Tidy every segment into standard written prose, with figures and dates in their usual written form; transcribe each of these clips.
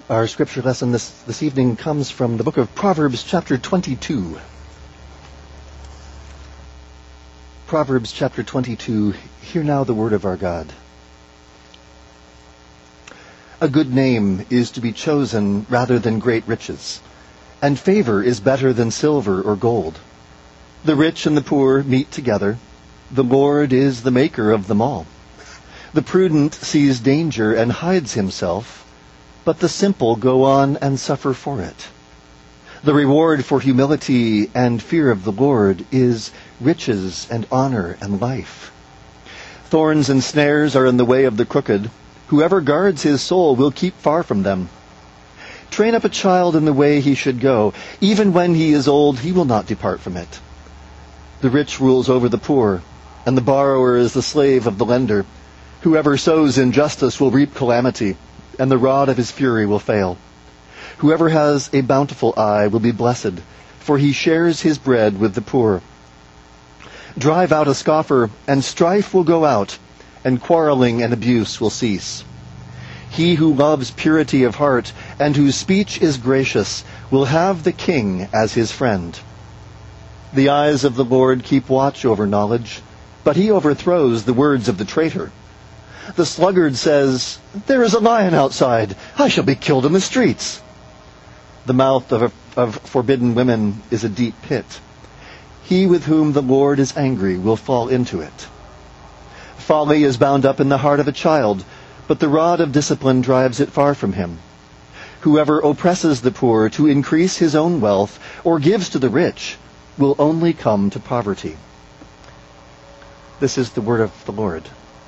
Our scripture lesson this evening comes from the book of Proverbs, chapter 22. Proverbs, chapter 22. Hear now the word of our God. A good name is to be chosen rather than great riches, and favor is better than silver or gold. The rich and the poor meet together. The Lord is the maker of them all. The prudent sees danger and hides himself, but the simple go on and suffer for it. The reward for humility and fear of the Lord is riches and honor and life. Thorns and snares are in the way of the crooked. Whoever guards his soul will keep far from them. Train up a child in the way he should go. Even when he is old, he will not depart from it. The rich rules over the poor, and the borrower is the slave of the lender. Whoever sows injustice will reap calamity, and the rod of his fury will fail. Whoever has a bountiful eye will be blessed, for he shares his bread with the poor. Drive out a scoffer, and strife will go out, and quarreling and abuse will cease. He who loves purity of heart, and whose speech is gracious, will have the king as his friend. The eyes of the Lord keep watch over knowledge, but he overthrows the words of the traitor. The sluggard says, "There is a lion outside. I shall be killed in the streets." The mouth of forbidden women is a deep pit. He with whom the Lord is angry will fall into it. Folly is bound up in the heart of a child, but the rod of discipline drives it far from him. Whoever oppresses the poor to increase his own wealth or gives to the rich will only come to poverty. This is the word of the Lord.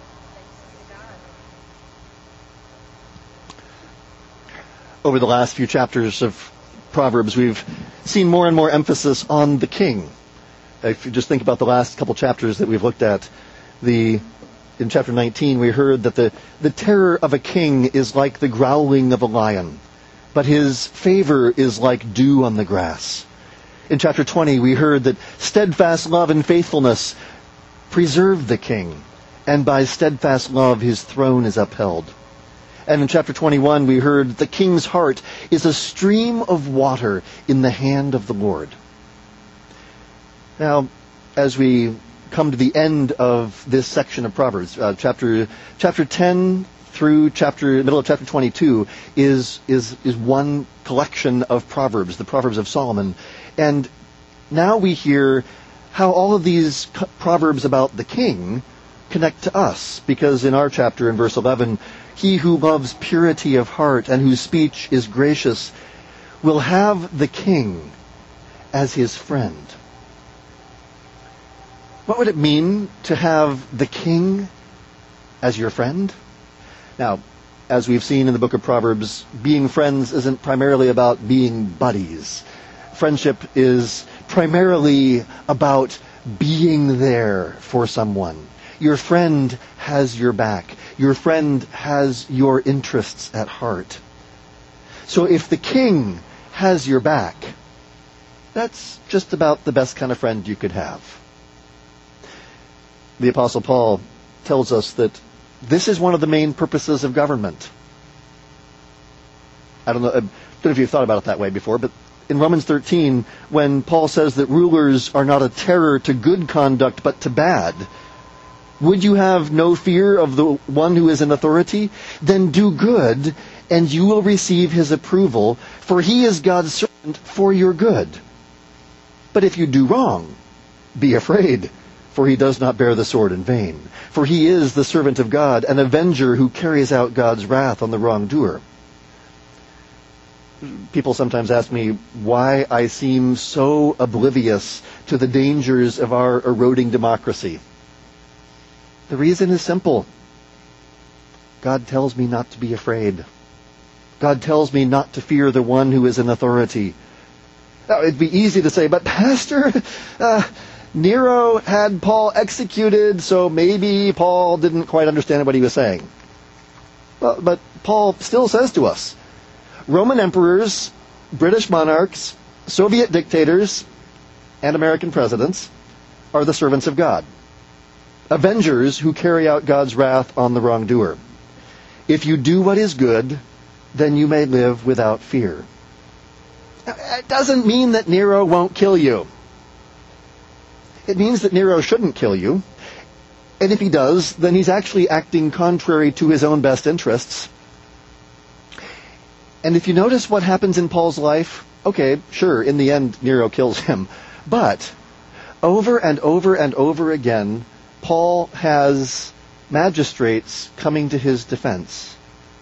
Over the last few chapters of Proverbs, we've seen more and more emphasis on the king. If you just think about the last couple chapters that we've looked at, in chapter 19, we heard that the terror of a king is like the growling of a lion, but his favor is like dew on the grass. In chapter 20, we heard that steadfast love and faithfulness preserve the king, and by steadfast love his throne is upheld. And in chapter 21, we heard the king's heart is a stream of water in the hand of the Lord. Now, as we come to the end of this section of Proverbs, chapter 10 through middle of chapter 22 is one collection of Proverbs, the Proverbs of Solomon. And now we hear how all of these Proverbs about the king connect to us, because in our chapter, in verse 11, he who loves purity of heart and whose speech is gracious will have the king as his friend. What would it mean to have the king as your friend? Now, as we've seen in the book of Proverbs, being friends isn't primarily about being buddies. Friendship is primarily about being there for someone. Your friend has your back. Your friend has your interests at heart. So if the king has your back, that's just about the best kind of friend you could have. The Apostle Paul tells us that this is one of the main purposes of government. I don't know if you've thought about it that way before, but in Romans 13, when Paul says that rulers are not a terror to good conduct but to bad, would you have no fear of the one who is in authority? Then do good, and you will receive his approval, for he is God's servant for your good. But if you do wrong, be afraid, for he does not bear the sword in vain. For he is the servant of God, an avenger who carries out God's wrath on the wrongdoer. People sometimes ask me why I seem so oblivious to the dangers of our eroding democracy. The reason is simple. God tells me not to be afraid. God tells me not to fear the one who is in authority. Now, it'd be easy to say, but Pastor, Nero had Paul executed, so maybe Paul didn't quite understand what he was saying. Well, but Paul still says to us, Roman emperors, British monarchs, Soviet dictators, and American presidents are the servants of God. Avengers who carry out God's wrath on the wrongdoer. If you do what is good, then you may live without fear. It doesn't mean that Nero won't kill you. It means that Nero shouldn't kill you. And if he does, then he's actually acting contrary to his own best interests. And if you notice what happens in Paul's life, okay, sure, in the end, Nero kills him. But over and over and over again, Paul has magistrates coming to his defense.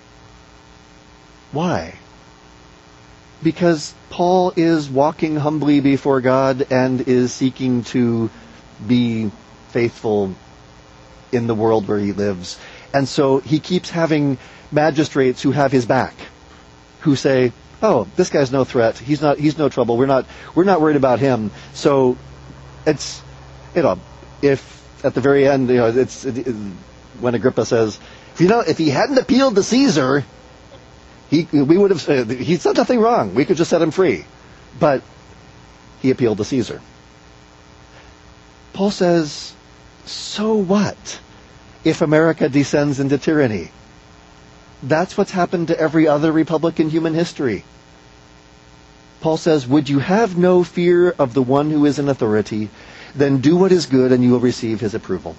Why? Because Paul is walking humbly before God and is seeking to be faithful in the world where he lives. And so he keeps having magistrates who have his back, who say, oh, this guy's no threat. He's no trouble. We're not worried about him. So it's, if at the very end, when Agrippa says, if he hadn't appealed to Caesar, we would have, he's done nothing wrong. We could just set him free. But he appealed to Caesar. Paul says, so what if America descends into tyranny? That's what's happened to every other republic in human history. Paul says, would you have no fear of the one who is in authority? Then do what is good and you will receive his approval.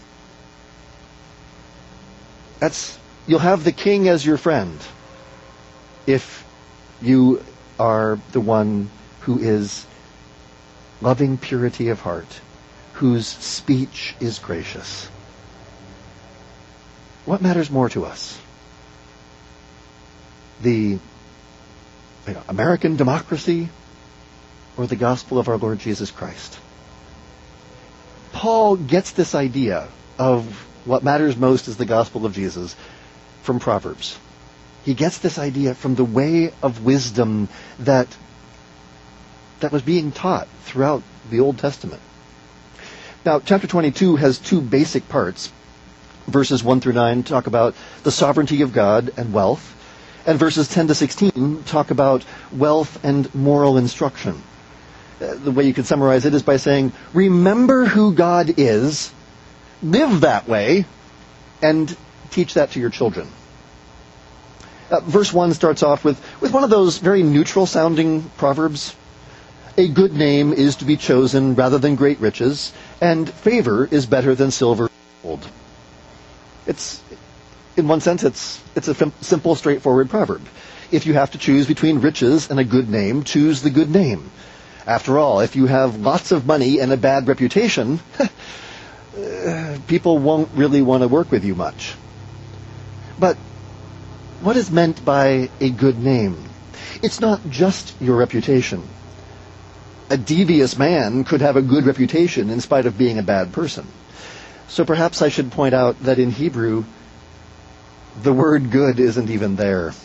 You'll have the king as your friend if you are the one who is loving purity of heart, whose speech is gracious. What matters more to us? The American democracy or the gospel of our Lord Jesus Christ? Paul gets this idea of what matters most is the gospel of Jesus from Proverbs. He gets this idea from the way of wisdom that was being taught throughout the Old Testament. Now, chapter 22 has two basic parts. Verses 1 through 9 talk about the sovereignty of God and wealth. And verses 10 to 16 talk about wealth and moral instruction. The way you could summarize it is by saying, remember who God is, live that way, and teach that to your children. Verse 1 starts off with one of those very neutral-sounding proverbs. A good name is to be chosen rather than great riches, and favor is better than silver and gold. In one sense, it's a simple, straightforward proverb. If you have to choose between riches and a good name, choose the good name. After all, if you have lots of money and a bad reputation, people won't really want to work with you much. But what is meant by a good name? It's not just your reputation. A devious man could have a good reputation in spite of being a bad person. So perhaps I should point out that in Hebrew, the word good isn't even there.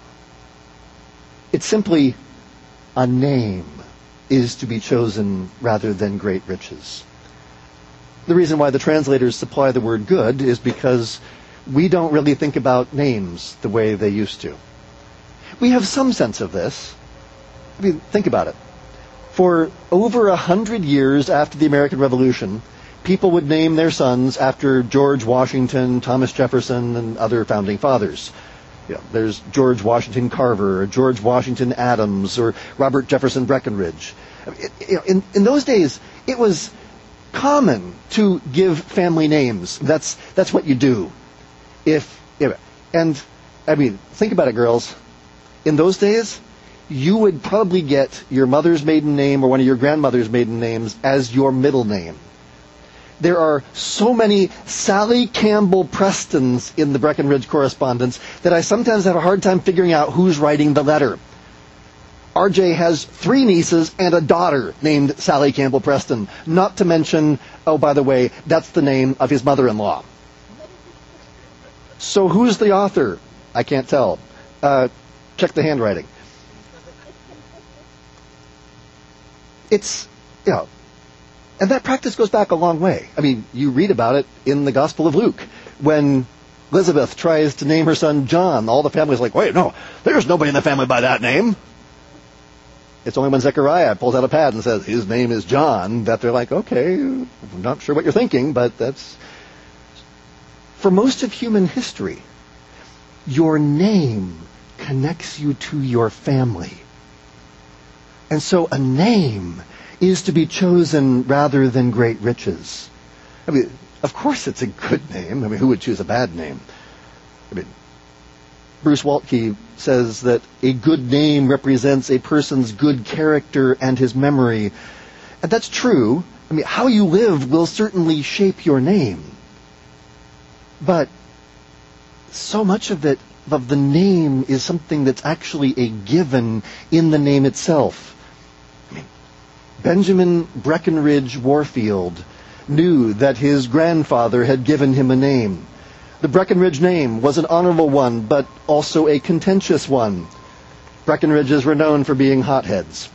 It's simply a name is to be chosen rather than great riches. The reason why the translators supply the word good is because we don't really think about names the way they used to. We have some sense of this. I mean, think about it. For over 100 years after the American Revolution, people would name their sons after George Washington, Thomas Jefferson, and other founding fathers. There's George Washington Carver, or George Washington Adams, or Robert Jefferson Breckinridge. In those days, it was common to give family names. That's what you do. And I mean, think about it, girls. In those days, you would probably get your mother's maiden name or one of your grandmother's maiden names as your middle name. There are so many Sally Campbell Prestons in the Breckinridge correspondence that I sometimes have a hard time figuring out who's writing the letter. RJ has 3 nieces and a daughter named Sally Campbell Preston, not to mention, oh, by the way, that's the name of his mother-in-law. So who's the author? I can't tell. Check the handwriting. And that practice goes back a long way. I mean, you read about it in the Gospel of Luke. When Elizabeth tries to name her son John, all the family's like, wait, no, there's nobody in the family by that name. It's only when Zechariah pulls out a pad and says, his name is John, that they're like, okay, I'm not sure what you're thinking, but that's... For most of human history, your name connects you to your family. And so a name is to be chosen rather than great riches. I mean, of course it's a good name. I mean, who would choose a bad name? I mean, Bruce Waltke says that a good name represents a person's good character and his memory. And that's true. I mean, how you live will certainly shape your name. But so much of the name is something that's actually a given in the name itself. I mean, Benjamin Breckinridge Warfield knew that his grandfather had given him a name. The Breckinridge name was an honorable one, but also a contentious one. Breckinridges were known for being hotheads.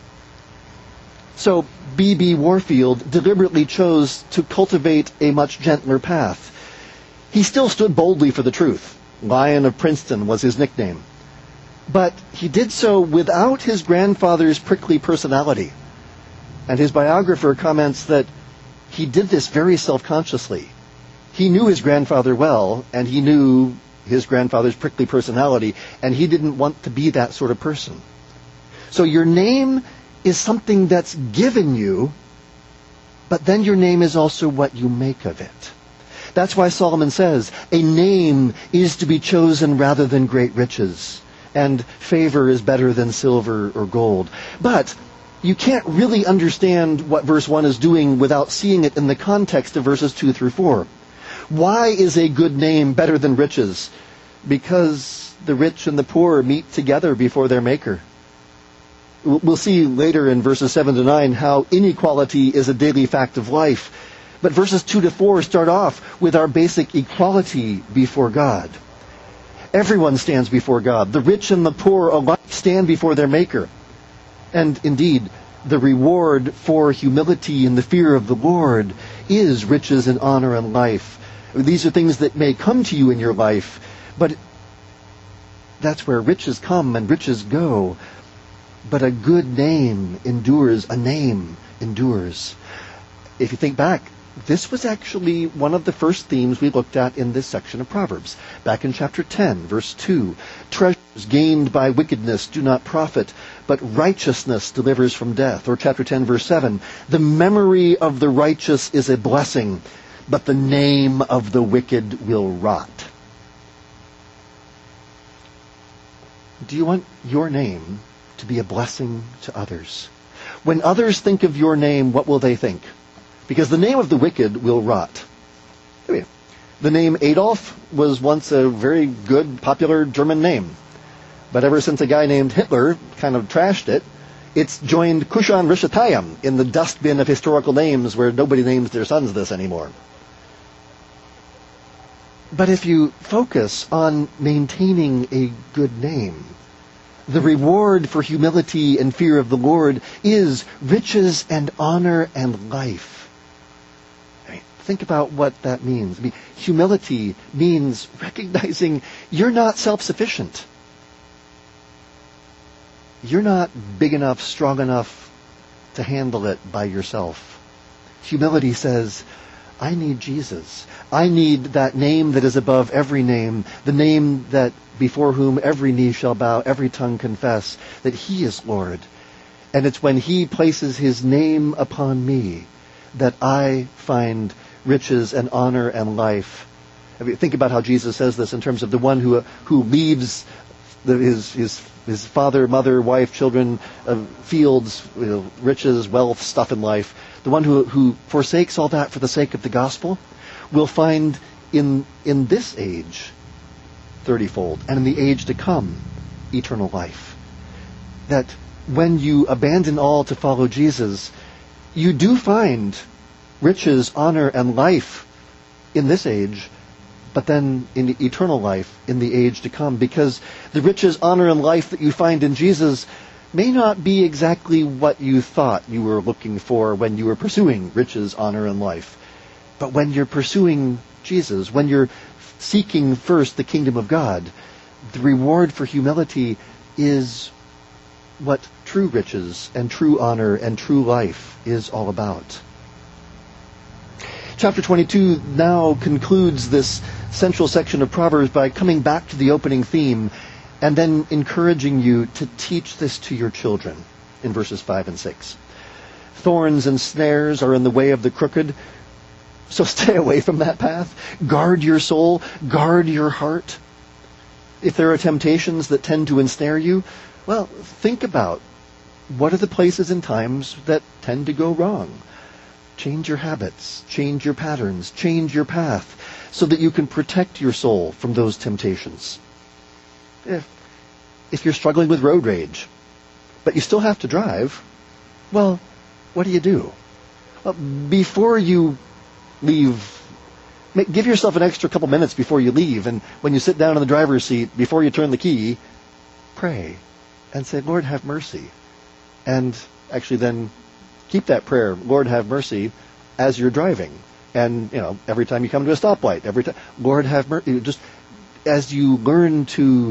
So B.B. Warfield deliberately chose to cultivate a much gentler path. He still stood boldly for the truth. Lion of Princeton was his nickname. But he did so without his grandfather's prickly personality. And his biographer comments that he did this very self-consciously. He knew his grandfather well, and he knew his grandfather's prickly personality, and he didn't want to be that sort of person. So your name is something that's given you, but then your name is also what you make of it. That's why Solomon says, a name is to be chosen rather than great riches, and favor is better than silver or gold. But you can't really understand what verse 1 is doing without seeing it in the context of verses 2 through 4. Why is a good name better than riches? Because the rich and the poor meet together before their Maker. We'll see later in verses 7 to 9 how inequality is a daily fact of life. But verses 2 to 4 start off with our basic equality before God. Everyone stands before God. The rich and the poor alike stand before their Maker. And indeed, the reward for humility and the fear of the Lord is riches and honor and life. These are things that may come to you in your life, but that's where riches come and riches go. But a good name endures. A name endures. If you think back, this was actually one of the first themes we looked at in this section of Proverbs. Back in chapter 10, verse 2. Treasures gained by wickedness do not profit, but righteousness delivers from death. Or chapter 10, verse 7. The memory of the righteous is a blessing, but the name of the wicked will rot. Do you want your name to be a blessing to others? When others think of your name, what will they think? Because the name of the wicked will rot. The name Adolf was once a very good, popular German name. But ever since a guy named Hitler kind of trashed it, it's joined Kushan Rishatayim in the dustbin of historical names where nobody names their sons this anymore. But if you focus on maintaining a good name, the reward for humility and fear of the Lord is riches and honor and life. Think about what that means. Humility means recognizing you're not self-sufficient. You're not big enough, strong enough to handle it by yourself. Humility says, I need Jesus. I need that name that is above every name, the name that before whom every knee shall bow, every tongue confess that He is Lord. And it's when He places His name upon me that I find riches and honor and life. Think about how Jesus says this in terms of the one who leaves his father, mother, wife, children, fields, riches, wealth, stuff in life. The one who forsakes all that for the sake of the gospel will find in this age 30-fold, and in the age to come, eternal life. That when you abandon all to follow Jesus, you do find riches, honor, and life in this age, but then in eternal life in the age to come. Because the riches, honor, and life that you find in Jesus may not be exactly what you thought you were looking for when you were pursuing riches, honor, and life. But when you're pursuing Jesus, when you're seeking first the kingdom of God, the reward for humility is what true riches and true honor and true life is all about. Chapter 22 now concludes this central section of Proverbs by coming back to the opening theme and then encouraging you to teach this to your children in verses 5 and 6. Thorns and snares are in the way of the crooked, so stay away from that path. Guard your soul, guard your heart. If there are temptations that tend to ensnare you, well, think about what are the places and times that tend to go wrong. Change your habits, change your patterns, change your path, so that you can protect your soul from those temptations. If you're struggling with road rage, but you still have to drive, well, what do? Well, before you leave, give yourself an extra couple minutes before you leave, and when you sit down in the driver's seat, before you turn the key, pray and say, Lord, have mercy. And actually then keep that prayer, Lord, have mercy, as you're driving. And, every time you come to a stoplight, every time, Lord, have mercy. Just as you learn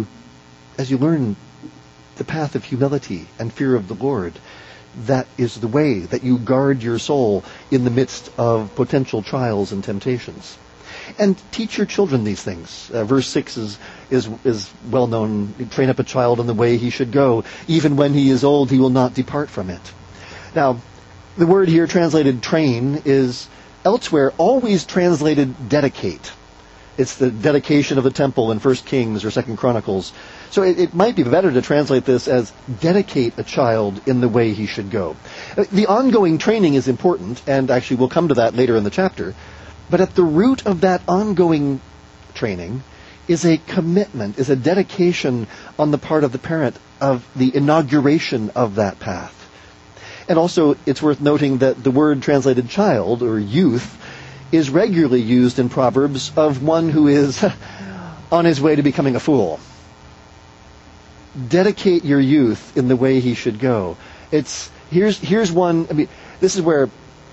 the path of humility and fear of the Lord, that is the way that you guard your soul in the midst of potential trials and temptations. And teach your children these things. Verse 6 is well known. Train up a child in the way he should go. Even when he is old, he will not depart from it. Now, the word here translated train is elsewhere always translated dedicate. It's the dedication of the temple in 1 Kings or 2 Chronicles. So it might be better to translate this as dedicate a child in the way he should go. The ongoing training is important, and actually we'll come to that later in the chapter. But at the root of that ongoing training is a commitment, is a dedication on the part of the parent of the inauguration of that path. And also, it's worth noting that the word translated child or youth is regularly used in Proverbs of one who is on his way to becoming a fool. Dedicate your youth in the way he should go. Here's one. This is where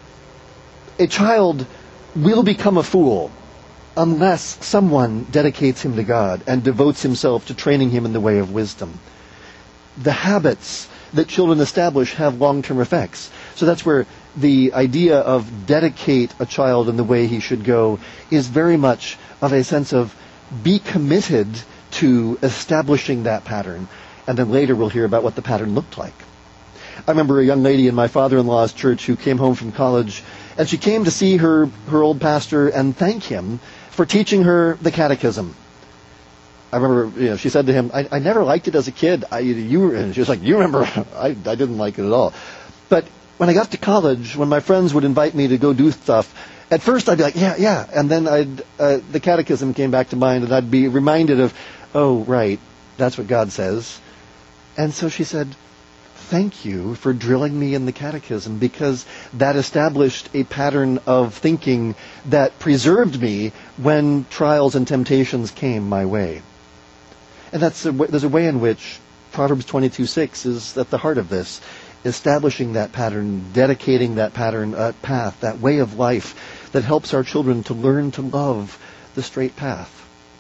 a child will become a fool unless someone dedicates him to God and devotes himself to training him in the way of wisdom. The habits that children establish have long-term effects. So that's where the idea of dedicate a child in the way he should go is very much of a sense of be committed to establishing that pattern. And then later we'll hear about what the pattern looked like. I remember a young lady in my father-in-law's church who came home from college, and she came to see her old pastor and thank him for teaching her the catechism. I remember, she said to him, I never liked it as a kid. And she was like, you remember? I didn't like it at all. But when I got to college, when my friends would invite me to go do stuff, at first I'd be like, yeah. And then the catechism came back to mind, and I'd be reminded of, oh, right, that's what God says. And so she said, thank you for drilling me in the catechism, because that established a pattern of thinking that preserved me when trials and temptations came my way. And there's a way in which Proverbs 22:6 is at the heart of this, establishing that pattern, dedicating that pattern, path, that way of life that helps our children to learn to love the straight path.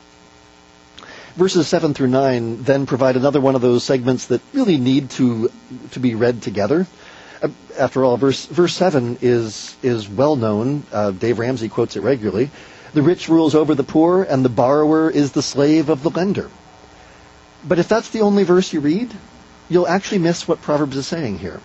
Verses 7 through 9 then provide another one of those segments that really need to be read together. After all, verse 7 is well known. Dave Ramsey quotes it regularly. The rich rules over the poor, and the borrower is the slave of the lender. But if that's the only verse you read, you'll actually miss what Proverbs is saying here.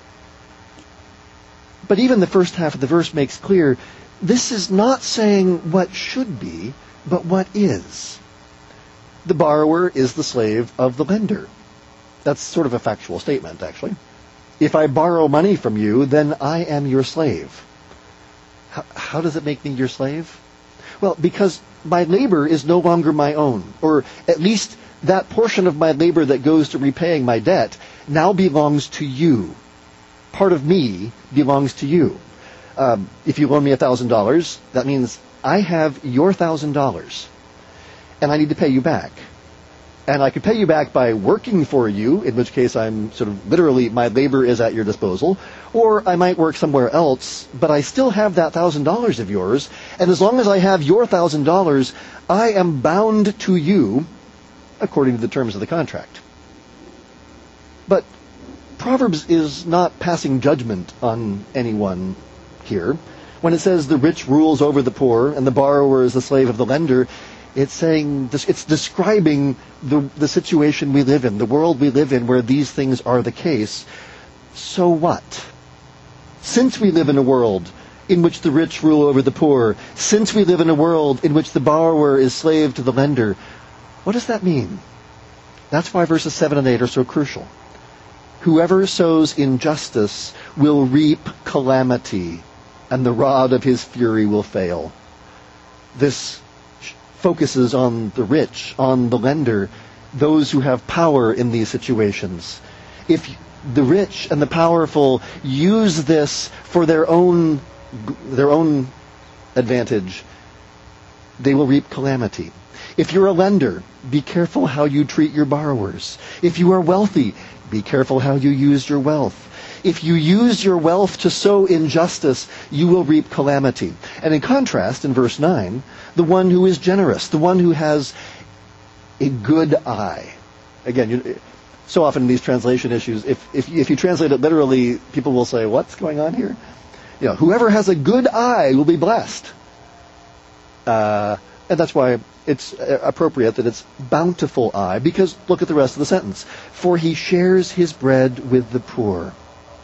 But even the first half of the verse makes clear, this is not saying what should be, but what is. The borrower is the slave of the lender. That's sort of a factual statement, actually. If I borrow money from you, then I am your slave. How does it make me your slave? Well, because my labor is no longer my own, or at least that portion of my labor that goes to repaying my debt now belongs to you. Part of me belongs to you. If you loan me $1,000, that means I have your $1,000, and I need to pay you back. And I could pay you back by working for you, in which case I'm sort of literally, my labor is at your disposal, or I might work somewhere else, but I still have that $1,000 of yours, and as long as I have your $1,000, I am bound to you according to the terms of the contract. But Proverbs is not passing judgment on anyone here. When it says the rich rules over the poor and the borrower is the slave of the lender, It's saying this, it's describing the situation we live in, the world we live in, where these things are the case. So what? Since we live in a world in which the rich rule over the poor, since we live in a world in which the borrower is slave to the lender, what does that mean? That's why verses 7 and 8 are so crucial. Whoever sows injustice will reap calamity, and the rod of his fury will fail. This focuses on the rich, on the lender, those who have power in these situations. If the rich and the powerful use this for their own advantage, they will reap calamity. If you're a lender, be careful how you treat your borrowers. If you are wealthy, be careful how you use your wealth. If you use your wealth to sow injustice, you will reap calamity. And in contrast, in verse 9, the one who is generous, the one who has a good eye. Again, so often in these translation issues, if you translate it literally, people will say, what's going on here? Whoever has a good eye will be blessed. And that's why it's appropriate that it's bountiful eye, because look at the rest of the sentence. For he shares his bread with the poor.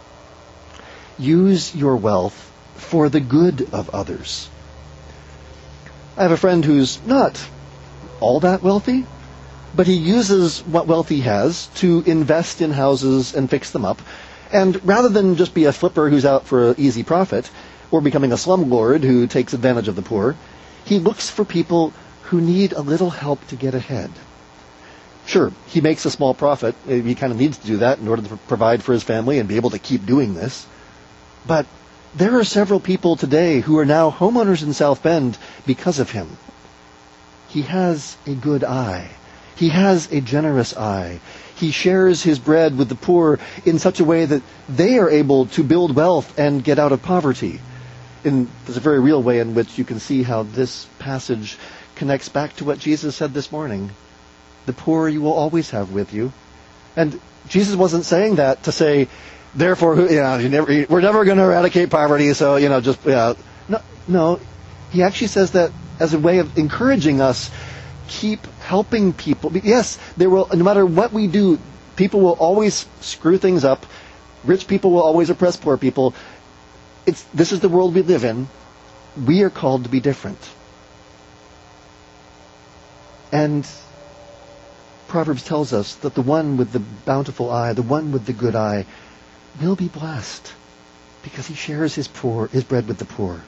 Use your wealth for the good of others. I have a friend who's not all that wealthy, but he uses what wealth he has to invest in houses and fix them up. And rather than just be a flipper who's out for an easy profit, or becoming a slumlord who takes advantage of the poor, he looks for people who need a little help to get ahead. Sure, he makes a small profit. He kind of needs to do that in order to provide for his family and be able to keep doing this. But there are several people today who are now homeowners in South Bend because of him. He has a good eye. He has a generous eye. He shares his bread with the poor in such a way that they are able to build wealth and get out of poverty. And there's a very real way in which you can see how this passage connects back to what Jesus said this morning. The poor you will always have with you. And Jesus wasn't saying that to say, therefore, we're never going to eradicate poverty, so, No, he actually says that as a way of encouraging us, keep helping people. Yes, there will, no matter what we do, people will always screw things up. Rich people will always oppress poor people. This is the world we live in. We are called to be different. And Proverbs tells us that the one with the bountiful eye, the one with the good eye, will be blessed because he shares his bread with the poor.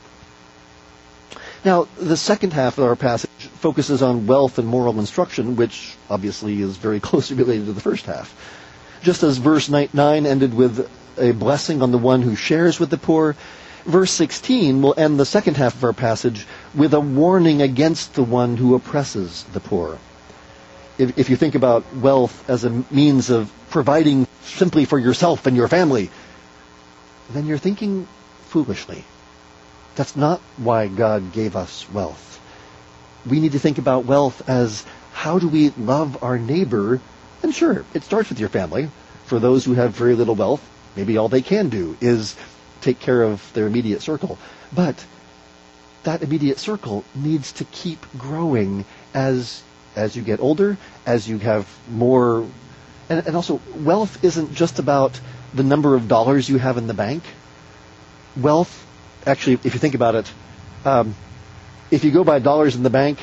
Now, the second half of our passage focuses on wealth and moral instruction, which obviously is very closely related to the first half. Just as verse 9 ended with a blessing on the one who shares with the poor, verse 16 will end the second half of our passage with a warning against the one who oppresses the poor. If you think about wealth as a means of providing simply for yourself and your family, then you're thinking foolishly. That's not why God gave us wealth. We need to think about wealth as, how do we love our neighbor? And sure, it starts with your family. For those who have very little wealth, maybe all they can do is take care of their immediate circle. But that immediate circle needs to keep growing as you get older, as you have more. And also, wealth isn't just about the number of dollars you have in the bank. Wealth, actually, if you think about it, if you go by dollars in the bank,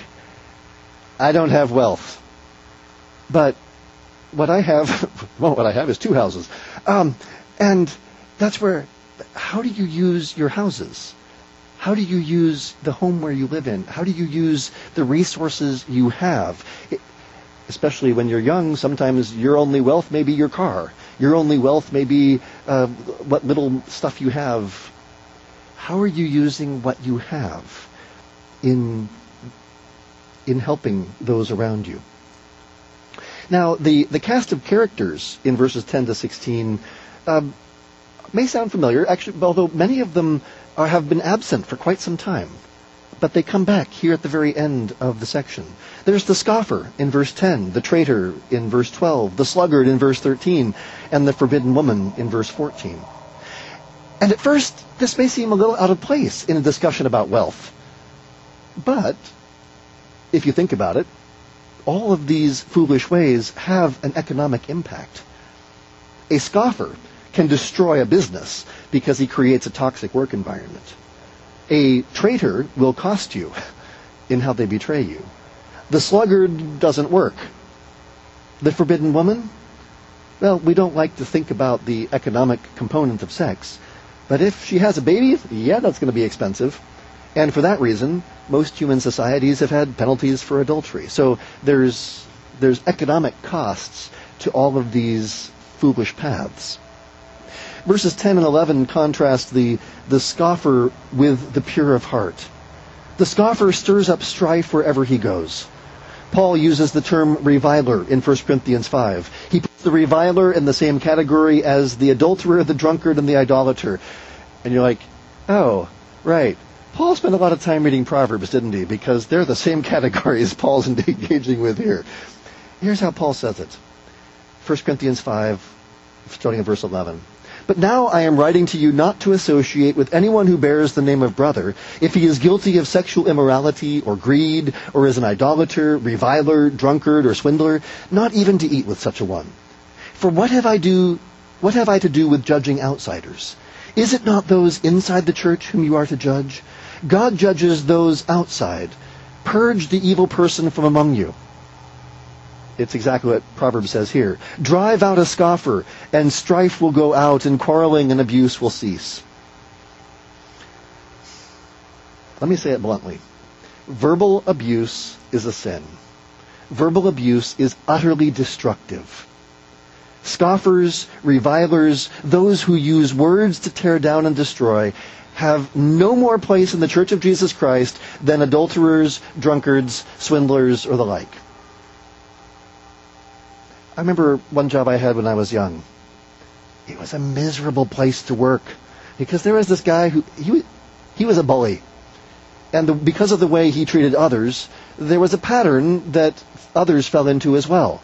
I don't have wealth. But what I have is 2 houses. And that's where, how do you use your houses? How do you use the home where you live in? How do you use the resources you have? Especially when you're young, sometimes your only wealth may be your car. Your only wealth may be what little stuff you have. How are you using what you have in helping those around you? Now, the cast of characters in verses 10 to 16 may sound familiar, actually, although many of them have been absent for quite some time. But they come back here at the very end of the section. There's the scoffer in verse 10, the traitor in verse 12, the sluggard in verse 13, and the forbidden woman in verse 14. And at first, this may seem a little out of place in a discussion about wealth. But if you think about it, all of these foolish ways have an economic impact. A scoffer can destroy a business because he creates a toxic work environment. A traitor will cost you in how they betray you. The sluggard doesn't work. The forbidden woman? Well, we don't like to think about the economic component of sex, but if she has a baby, yeah, that's going to be expensive. And for that reason, most human societies have had penalties for adultery. So there's economic costs to all of these foolish paths. Verses 10 and 11 contrast the scoffer with the pure of heart. The scoffer stirs up strife wherever he goes. Paul uses the term reviler in 1 Corinthians 5. He puts the reviler in the same category as the adulterer, the drunkard, and the idolater. And you're like, oh, right. Paul spent a lot of time reading Proverbs, didn't he? Because they're the same categories Paul's engaging with here. Here's how Paul says it. 1 Corinthians 5, starting at verse 11. But now I am writing to you not to associate with anyone who bears the name of brother, if he is guilty of sexual immorality or greed, or is an idolater, reviler, drunkard, or swindler, not even to eat with such a one. For what have I to do with judging outsiders? Is it not those inside the church whom you are to judge? God judges those outside. Purge the evil person from among you. It's exactly what Proverbs says here. Drive out a scoffer, and strife will go out, and quarreling and abuse will cease. Let me say it bluntly. Verbal abuse is a sin. Verbal abuse is utterly destructive. Scoffers, revilers, those who use words to tear down and destroy, have no more place in the Church of Jesus Christ than adulterers, drunkards, swindlers, or the like. I remember one job I had when I was young. It was a miserable place to work because there was this guy who he was a bully, and because of the way he treated others, there was a pattern that others fell into as well.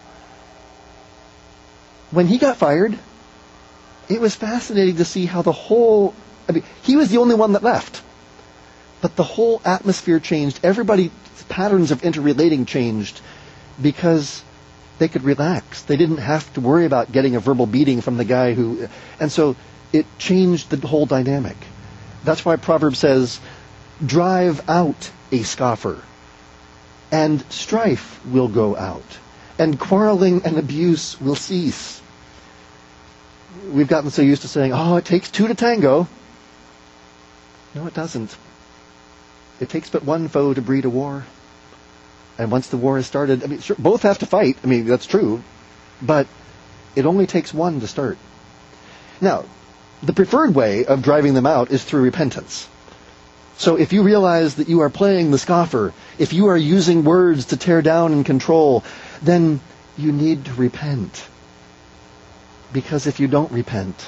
When he got fired, it was fascinating to see how he was the only one that left, but the whole atmosphere changed. Everybody's patterns of interrelating changed because they could relax. They didn't have to worry about getting a verbal beating from the guy and so it changed the whole dynamic. That's why Proverbs says, drive out a scoffer, and strife will go out, and quarreling and abuse will cease. We've gotten so used to saying, oh, it takes two to tango. No, it doesn't. It takes but one foe to breed a war. And once the war is started, sure, both have to fight. That's true. But it only takes one to start. Now, the preferred way of driving them out is through repentance. So if you realize that you are playing the scoffer, if you are using words to tear down and control, then you need to repent. Because if you don't repent,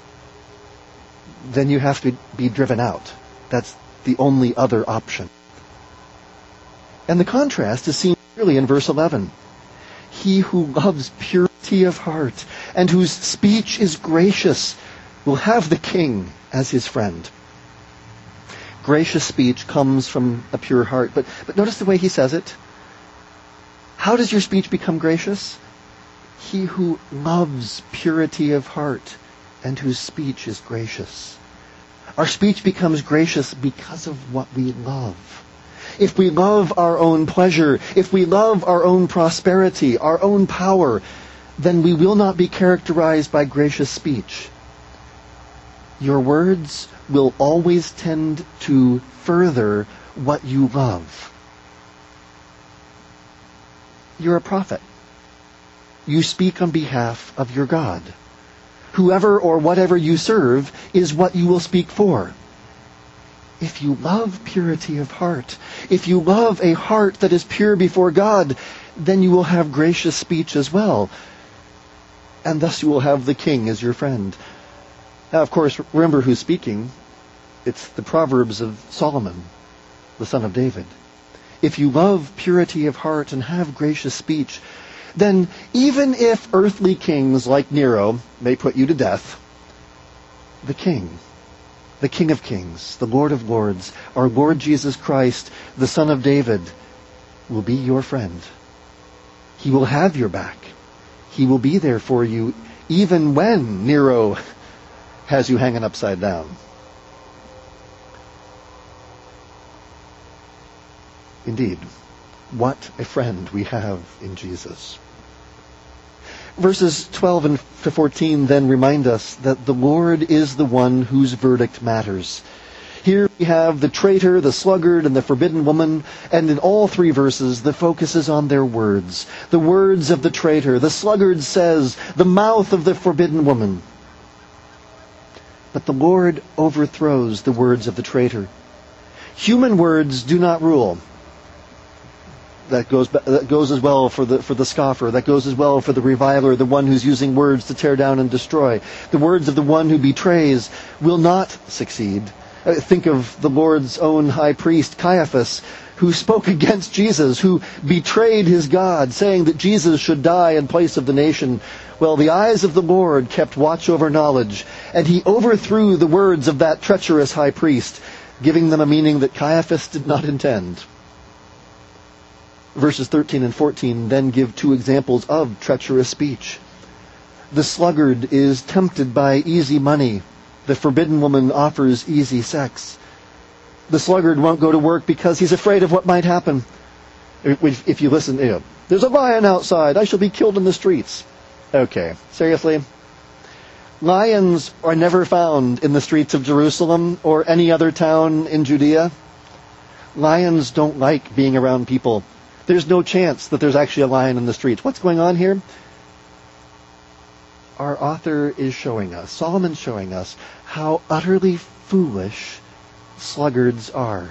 then you have to be driven out. That's the only other option. And the contrast is seen clearly in verse 11. He who loves purity of heart and whose speech is gracious will have the king as his friend. Gracious speech comes from a pure heart. But notice the way he says it. How does your speech become gracious? He who loves purity of heart and whose speech is gracious. Our speech becomes gracious because of what we love. If we love our own pleasure, if we love our own prosperity, our own power, then we will not be characterized by gracious speech. Your words will always tend to further what you love. You're a prophet. You speak on behalf of your God. Whoever or whatever you serve is what you will speak for. If you love purity of heart, if you love a heart that is pure before God, then you will have gracious speech as well. And thus you will have the king as your friend. Now, of course, remember who's speaking. It's the Proverbs of Solomon, the son of David. If you love purity of heart and have gracious speech, then even if earthly kings like Nero may put you to death, the King of Kings, the Lord of Lords, our Lord Jesus Christ, the Son of David, will be your friend. He will have your back. He will be there for you even when Nero has you hanging upside down. Indeed, what a friend we have in Jesus. Verses 12 and 14 then remind us that the Lord is the one whose verdict matters. Here we have the traitor, the sluggard, and the forbidden woman, and in all three verses the focus is on their words. The words of the traitor. The sluggard says, the mouth of the forbidden woman. But the Lord overthrows the words of the traitor. Human words do not rule. That goes as well for the scoffer. That goes as well for the reviler, the one who's using words to tear down and destroy. The words of the one who betrays will not succeed. Think of the Lord's own high priest, Caiaphas, who spoke against Jesus, who betrayed his God, saying that Jesus should die in place of the nation. Well, the eyes of the Lord kept watch over knowledge, and he overthrew the words of that treacherous high priest, giving them a meaning that Caiaphas did not intend. Verses 13 and 14 then give two examples of treacherous speech. The sluggard is tempted by easy money. The forbidden woman offers easy sex. The sluggard won't go to work because he's afraid of what might happen. If you listen, there's a lion outside. I shall be killed in the streets. Okay, seriously? Lions are never found in the streets of Jerusalem or any other town in Judea. Lions don't like being around people. There's no chance that there's actually a lion in the streets. What's going on here? Our author is showing us, Solomon's showing us, how utterly foolish sluggards are.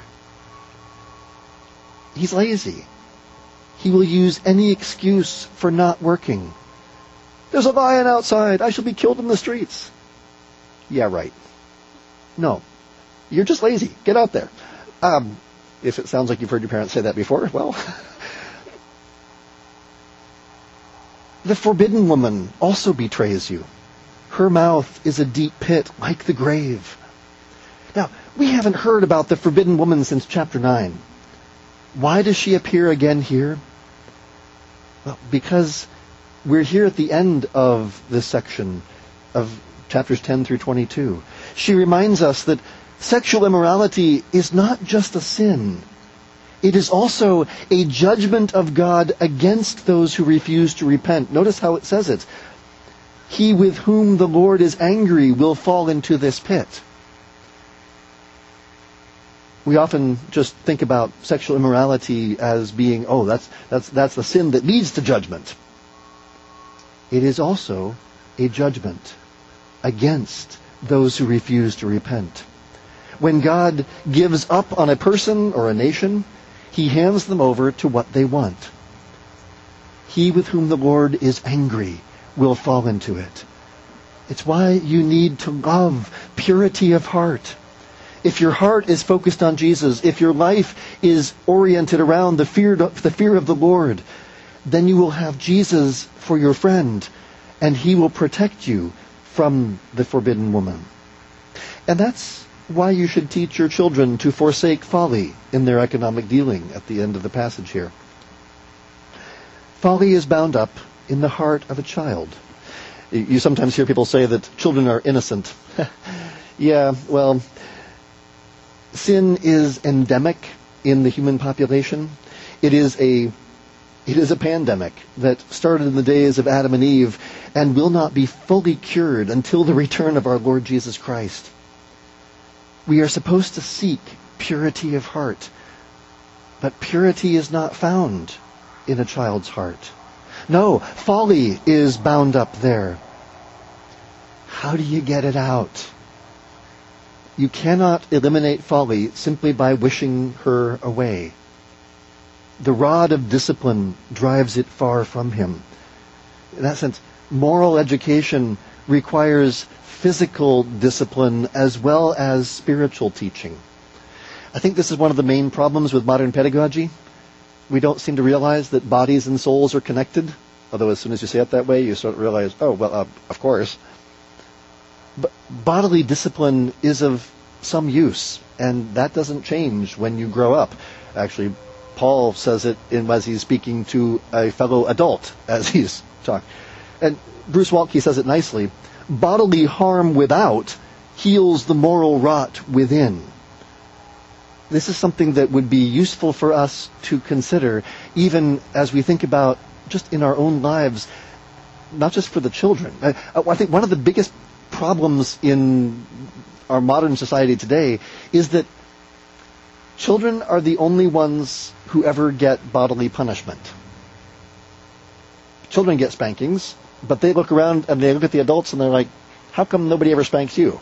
He's lazy. He will use any excuse for not working. There's a lion outside. I shall be killed in the streets. Yeah, right. No. You're just lazy. Get out there. If it sounds like you've heard your parents say that before, well... The forbidden woman also betrays you. Her mouth is a deep pit like the grave. Now, we haven't heard about the forbidden woman since chapter 9. Why does she appear again here? Well, because we're here at the end of this section of chapters 10 through 22. She reminds us that sexual immorality is not just a sin. It is also a judgment of God against those who refuse to repent. Notice how it says it. He with whom the Lord is angry will fall into this pit. We often just think about sexual immorality as being, that's the sin that leads to judgment. It is also a judgment against those who refuse to repent. When God gives up on a person or a nation, He hands them over to what they want. He with whom the Lord is angry will fall into it. It's why you need to love purity of heart. If your heart is focused on Jesus, if your life is oriented around the fear of the Lord, then you will have Jesus for your friend, and He will protect you from the forbidden woman. And that's why you should teach your children to forsake folly in their economic dealing at the end of the passage here. Folly is bound up in the heart of a child. You sometimes hear people say that children are innocent. Yeah, well, sin is endemic in the human population. It is a pandemic that started in the days of Adam and Eve and will not be fully cured until the return of our Lord Jesus Christ. We are supposed to seek purity of heart, but purity is not found in a child's heart. No, folly is bound up there. How do you get it out? You cannot eliminate folly simply by wishing her away. The rod of discipline drives it far from him. In that sense, moral education requires physical discipline as well as spiritual teaching. I think this is one of the main problems with modern pedagogy. We don't seem to realize that bodies and souls are connected. Although as soon as you say it that way, you sort of realize, of course. But bodily discipline is of some use, and that doesn't change when you grow up. Actually, Paul says it as he's speaking to a fellow adult as he's talking. And Bruce Waltke says it nicely. Bodily harm without heals the moral rot within. This is something that would be useful for us to consider, even as we think about just in our own lives, not just for the children. I think one of the biggest problems in our modern society today is that children are the only ones who ever get bodily punishment. Children get spankings, but they look around and they look at the adults and they're like, how come nobody ever spanks you?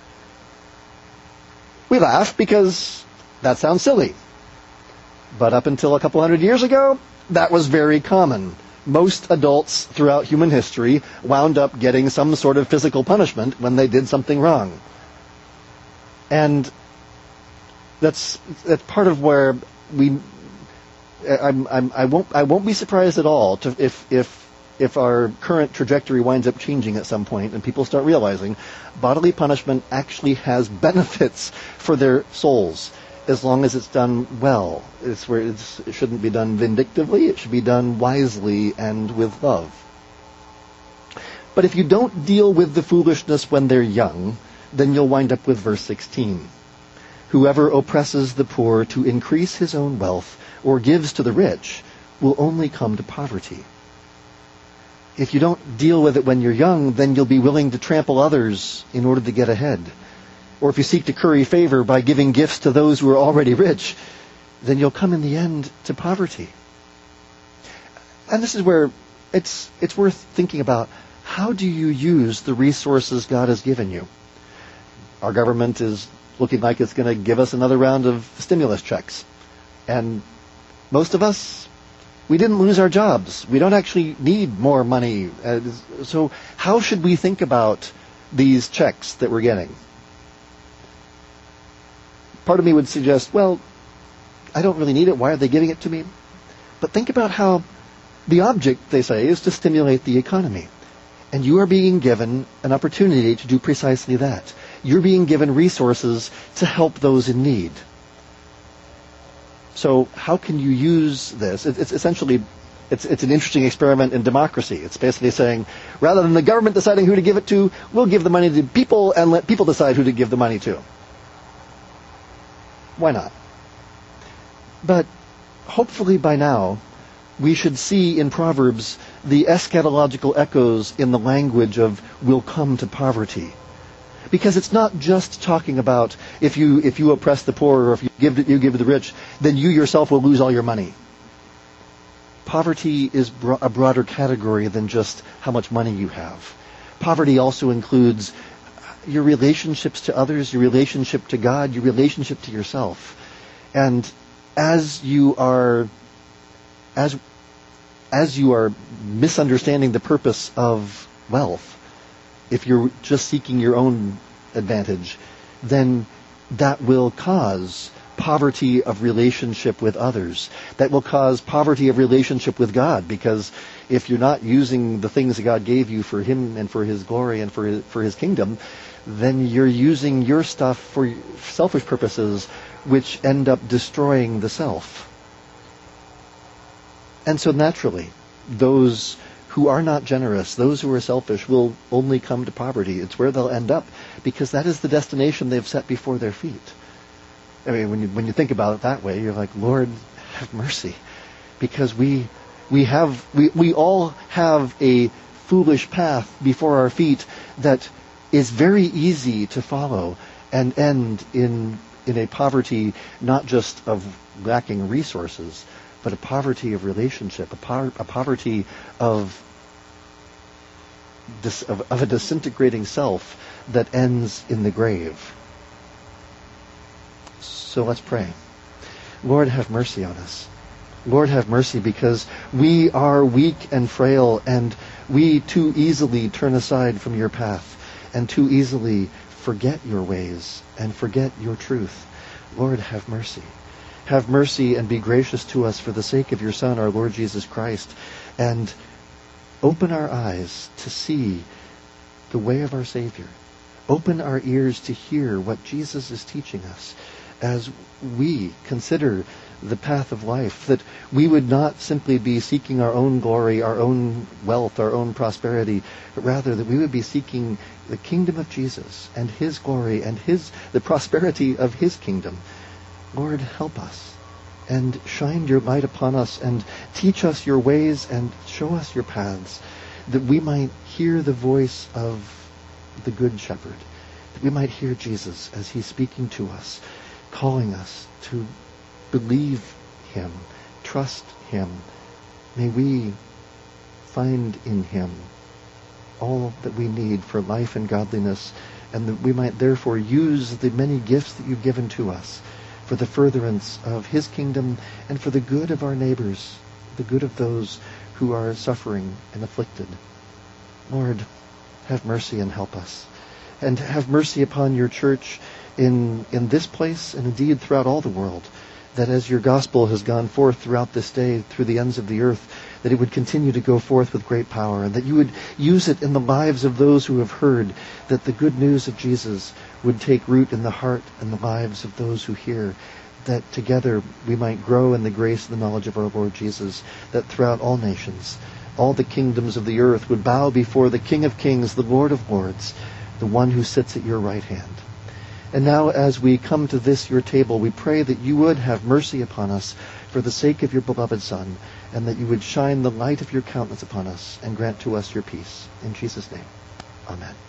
We laugh because that sounds silly. But up until a couple hundred years ago, that was very common. Most adults throughout human history wound up getting some sort of physical punishment when they did something wrong. And that's part of where I won't be surprised at all if our current trajectory winds up changing at some point and people start realizing bodily punishment actually has benefits for their souls as long as it's done well. It shouldn't be done vindictively. It should be done wisely and with love. But if you don't deal with the foolishness when they're young, then you'll wind up with verse 16. Whoever oppresses the poor to increase his own wealth or gives to the rich will only come to poverty. If you don't deal with it when you're young, then you'll be willing to trample others in order to get ahead. Or if you seek to curry favor by giving gifts to those who are already rich, then you'll come in the end to poverty. And this is where it's worth thinking about, how do you use the resources God has given you? Our government is looking like it's going to give us another round of stimulus checks. And most of us, we didn't lose our jobs. We don't actually need more money. So how should we think about these checks that we're getting? Part of me would suggest, well, I don't really need it. Why are they giving it to me? But think about how the object, they say, is to stimulate the economy. And you are being given an opportunity to do precisely that. You're being given resources to help those in need. So how can you use this? It's essentially, it's an interesting experiment in democracy. It's basically saying, rather than the government deciding who to give it to, we'll give the money to people and let people decide who to give the money to. Why not? But hopefully by now, we should see in Proverbs the eschatological echoes in the language of will come to poverty. Because it's not just talking about if you oppress the poor or if you give to the rich, then you yourself will lose all your money. Poverty is a broader category than just how much money you have. Poverty also includes your relationships to others, your relationship to God, your relationship to yourself. And as you are misunderstanding the purpose of wealth, if you're just seeking your own advantage, then that will cause poverty of relationship with others. That will cause poverty of relationship with God, because if you're not using the things that God gave you for Him and for His glory and for His kingdom, then you're using your stuff for selfish purposes, which end up destroying the self. And so naturally, those who are not generous, those who are selfish, will only come to poverty. It's where they'll end up, because that is the destination they've set before their feet. I mean, when you think about it that way, you're like, Lord, have mercy. Because we all have a foolish path before our feet that is very easy to follow and end in a poverty not just of lacking resources, but a poverty of relationship, a poverty of a disintegrating self that ends in the grave. So let's pray. Lord, have mercy on us. Lord, have mercy, because we are weak and frail, and we too easily turn aside from your path, and too easily forget your ways and forget your truth. Lord, have mercy. Have mercy and be gracious to us for the sake of your Son, our Lord Jesus Christ, and open our eyes to see the way of our Savior. Open our ears to hear what Jesus is teaching us as we consider the path of life, that we would not simply be seeking our own glory, our own wealth, our own prosperity, but rather that we would be seeking the kingdom of Jesus and his glory and the prosperity of his kingdom. Lord, help us and shine your light upon us and teach us your ways and show us your paths, that we might hear the voice of the Good Shepherd, that we might hear Jesus as he's speaking to us, calling us to believe him, trust him. May we find in him all that we need for life and godliness, and that we might therefore use the many gifts that you've given to us for the furtherance of his kingdom and for the good of our neighbors, the good of those who are suffering and afflicted. Lord, have mercy and help us. And have mercy upon your church in this place and indeed throughout all the world, that as your gospel has gone forth throughout this day through the ends of the earth, that it would continue to go forth with great power, and that you would use it in the lives of those who have heard, that the good news of Jesus would take root in the heart and the lives of those who hear, that together we might grow in the grace and the knowledge of our Lord Jesus, that throughout all nations, all the kingdoms of the earth would bow before the King of Kings, the Lord of Lords, the one who sits at your right hand. And now as we come to this, your table, we pray that you would have mercy upon us for the sake of your beloved Son, and that you would shine the light of your countenance upon us and grant to us your peace. In Jesus' name, amen.